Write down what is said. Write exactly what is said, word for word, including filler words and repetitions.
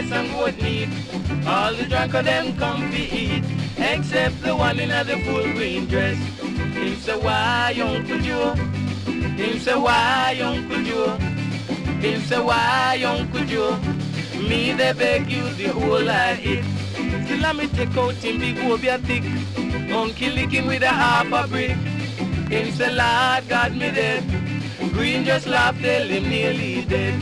rice and goat meat. All the drunk of them come to eat, except the one in the full green dress. Him say, why, Uncle Joe? Him say, why, Uncle Joe? Him say, why, Uncle Joe? Me, they beg you the whole I eat. Till I me take out him big obia thick. Uncle lick him with a half a brick. Him say, Lord God me dead. Green just laugh till him nearly dead.